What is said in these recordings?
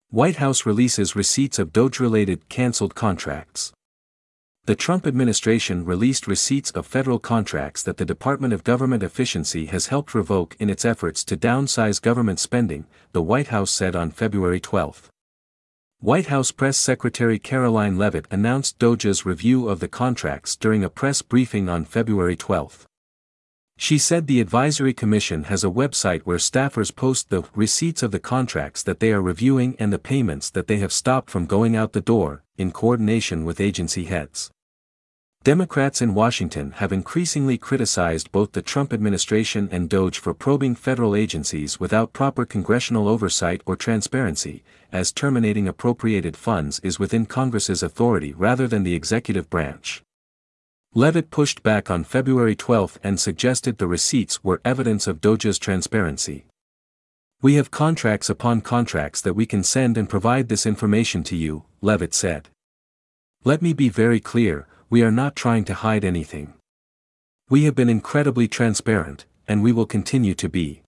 White House releases receipts of Doge-related canceled contracts. The Trump administration released receipts of federal contracts that the Department of Government Efficiency has helped revoke in its efforts to downsize government spending, the White House said on February 12. White House Press Secretary Caroline Leavitt announced DOJ's review of the contracts during a press briefing on February 12. She said the Advisory Commission has a website where staffers post the receipts of the contracts that they are reviewing and the payments that they have stopped from going out the door, in coordination with agency heads. Democrats in Washington have increasingly criticized both the Trump administration and DOJ for probing federal agencies without proper congressional oversight or transparency, as terminating appropriated funds is within Congress's authority rather than the executive branch. Leavitt pushed back on February 12 and suggested the receipts were evidence of DOJ's transparency. "We have contracts upon contracts that we can send and provide this information to you," Leavitt said. "Let me be very clear, we are not trying to hide anything. We have been incredibly transparent, and we will continue to be."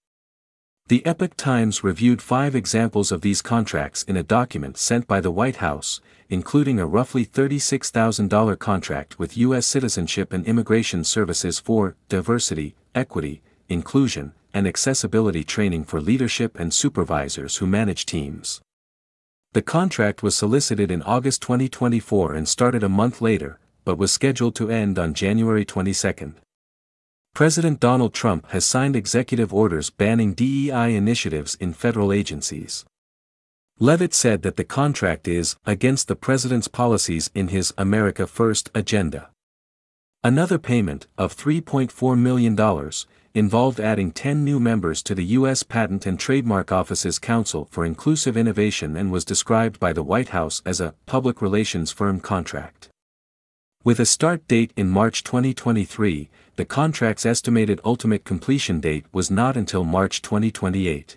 The Epoch Times reviewed 5 examples of these contracts in a document sent by the White House, including a roughly $36,000 contract with U.S. Citizenship and Immigration Services for diversity, equity, inclusion, and accessibility training for leadership and supervisors who manage teams. The contract was solicited in August 2024 and started a month later, but was scheduled to end on January 22. President Donald Trump has signed executive orders banning DEI initiatives in federal agencies. Leavitt said that the contract is against the president's policies in his America First agenda. Another payment, of $3.4 million, involved adding 10 new members to the U.S. Patent and Trademark Office's Council for Inclusive Innovation and was described by the White House as a public relations firm contract. With a start date in March 2023, the contract's estimated ultimate completion date was not until March 2028.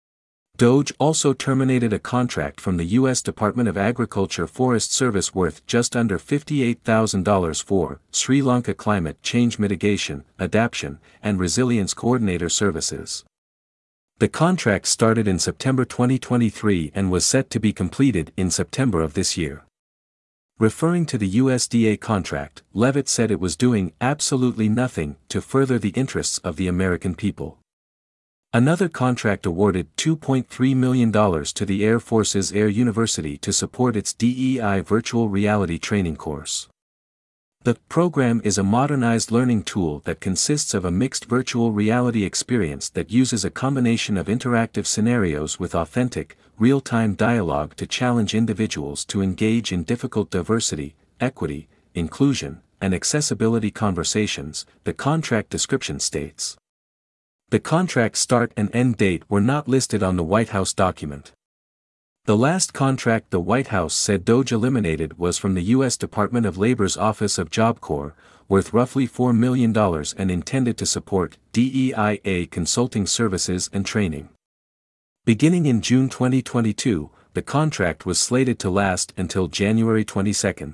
DOJ also terminated a contract from the U.S. Department of Agriculture Forest Service worth just under $58,000 for Sri Lanka Climate Change Mitigation, Adaptation, and Resilience Coordinator Services. The contract started in September 2023 and was set to be completed in September of this year. Referring to the USDA contract, Leavitt said it was doing absolutely nothing to further the interests of the American people. Another contract awarded $2.3 million to the Air Force's Air University to support its DEI virtual reality training course. The program is a modernized learning tool that consists of a mixed virtual reality experience that uses a combination of interactive scenarios with authentic, real-time dialogue to challenge individuals to engage in difficult diversity, equity, inclusion, and accessibility conversations, the contract description states. The contract start and end date were not listed on the White House document. The last contract the White House said DOJ eliminated was from the U.S. Department of Labor's Office of Job Corps, worth roughly $4 million and intended to support DEIA consulting services and training. Beginning in June 2022, the contract was slated to last until January 22.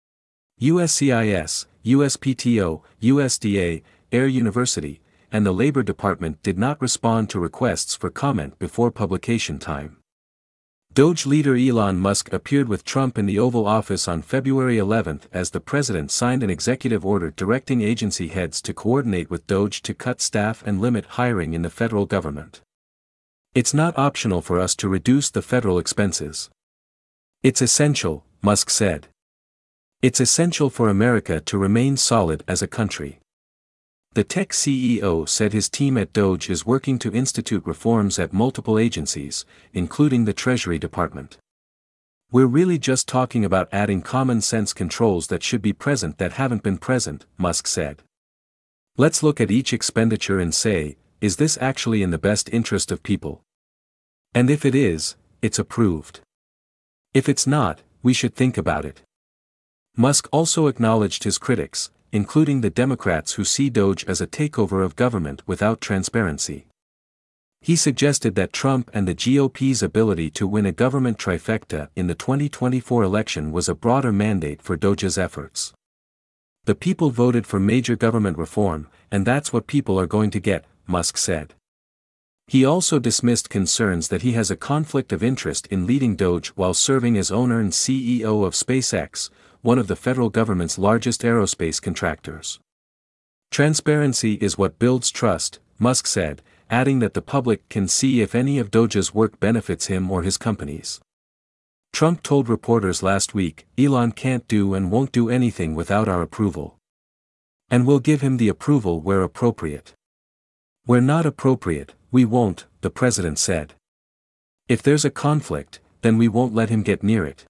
USCIS, USPTO, USDA, Air University, and the Labor Department did not respond to requests for comment before publication time. DOJ leader Elon Musk appeared with Trump in the Oval Office on February 11 as the president signed an executive order directing agency heads to coordinate with DOJ to cut staff and limit hiring in the federal government. "It's not optional for us to reduce the federal expenses. It's essential," Musk said. "It's essential for America to remain solid as a country." The tech CEO said his team at DOJ is working to institute reforms at multiple agencies, including the Treasury Department. "We're really just talking about adding common sense controls that should be present that haven't been present," Musk said. "Let's look at each expenditure and say, is this actually in the best interest of people? And if it is, it's approved. If it's not, we should think about it." Musk also acknowledged his critics, including the Democrats who see DOJ as a takeover of government without transparency. He suggested that Trump and the GOP's ability to win a government trifecta in the 2024 election was a broader mandate for DOJ's efforts. "The people voted for major government reform, and that's what people are going to get," Musk said. He also dismissed concerns that he has a conflict of interest in leading Doge while serving as owner and CEO of SpaceX, one of the federal government's largest aerospace contractors. Transparency is what builds trust, Musk said, adding that the public can see if any of Doge's work benefits him or his companies. Trump told reporters last week, "Elon can't do and won't do anything without our approval. And we'll give him the approval where appropriate. Where not appropriate, we won't," the president said. "If there's a conflict, then we won't let him get near it."